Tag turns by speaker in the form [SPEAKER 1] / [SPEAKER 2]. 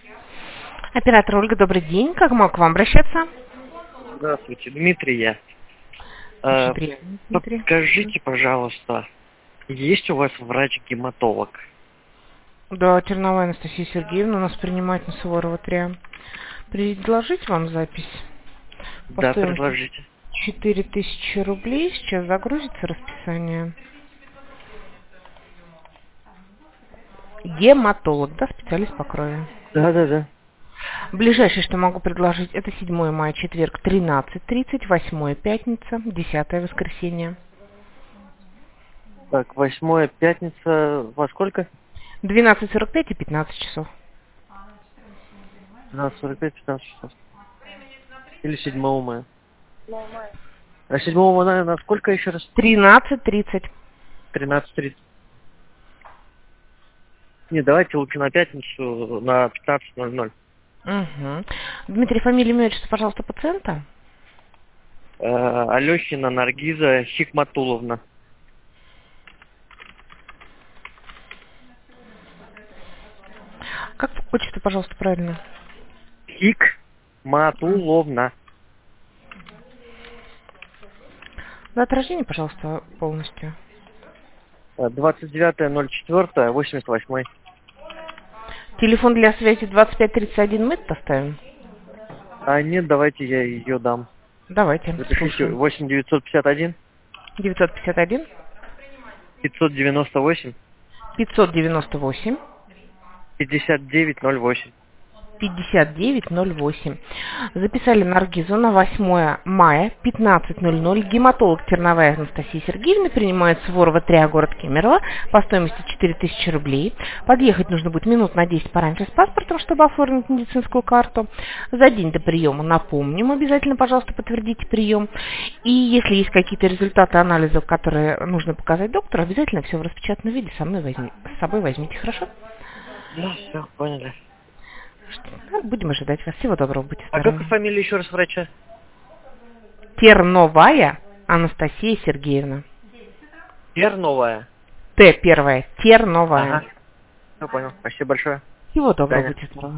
[SPEAKER 1] Оператор Ольга, добрый день. Как могу к вам обращаться?
[SPEAKER 2] Здравствуйте, Дмитрий я.
[SPEAKER 1] Очень приятно, Дмитрий.
[SPEAKER 2] Подскажите, пожалуйста, есть у вас врач-гематолог?
[SPEAKER 1] Да, Терновая Анастасия Сергеевна у нас принимает на Суворова 3. Предложить вам запись по
[SPEAKER 2] Да,
[SPEAKER 1] стоимости
[SPEAKER 2] предложите.
[SPEAKER 1] 4000 рублей. Сейчас загрузится расписание. Гематолог, да, специалист по крови.
[SPEAKER 2] Да.
[SPEAKER 1] Ближайшее, что могу предложить, это 7 мая, четверг, 13:30, 8 пятница, 10 воскресенье.
[SPEAKER 2] Так, 8 пятница, во сколько?
[SPEAKER 1] 12:45 и 15 часов.
[SPEAKER 2] 12:45-15 часов. Или 7 мая. А 7 мая на сколько еще раз?
[SPEAKER 1] 13:30.
[SPEAKER 2] 13:30. Не, давайте лучше на пятницу на 15:00.
[SPEAKER 1] Угу. Дмитрий, фамилия, имя, отчество, пожалуйста, пациента.
[SPEAKER 2] Алехина Наргиза Хикматуловна.
[SPEAKER 1] Как отчество, пожалуйста, правильно?
[SPEAKER 2] Хикматуловна.
[SPEAKER 1] Дата рождения, пожалуйста, полностью.
[SPEAKER 2] 29.04.88.
[SPEAKER 1] Телефон для связи 2531 мы оставим?
[SPEAKER 2] А нет, давайте я ее дам.
[SPEAKER 1] Давайте,
[SPEAKER 2] Запишите
[SPEAKER 1] слушаем.
[SPEAKER 2] 8951
[SPEAKER 1] 951
[SPEAKER 2] 598
[SPEAKER 1] 598
[SPEAKER 2] 5908.
[SPEAKER 1] 5908. Записали Наргизу на 8 мая, 15:00. Гематолог Терновая Анастасия Сергеевна принимает Суворова 3, город Кемерово, по стоимости 4000 рублей. Подъехать нужно будет минут на 10 пораньше с паспортом, чтобы оформить медицинскую карту. За день до приема напомним, обязательно, пожалуйста, подтвердите прием. И если есть какие-то результаты анализов, которые нужно показать доктору, обязательно все в распечатанном виде с собой возьмите, хорошо?
[SPEAKER 2] Да, все, поняли.
[SPEAKER 1] Будем ожидать вас. Всего доброго, будьте
[SPEAKER 2] А
[SPEAKER 1] здоровы.
[SPEAKER 2] как фамилия еще раз врача?
[SPEAKER 1] Терновая Анастасия Сергеевна.
[SPEAKER 2] Терновая.
[SPEAKER 1] Т первая. Терновая.
[SPEAKER 2] Ага. Все понял. Спасибо большое.
[SPEAKER 1] Всего
[SPEAKER 2] До
[SPEAKER 1] доброго,
[SPEAKER 2] свидания.
[SPEAKER 1] будьте здоровы.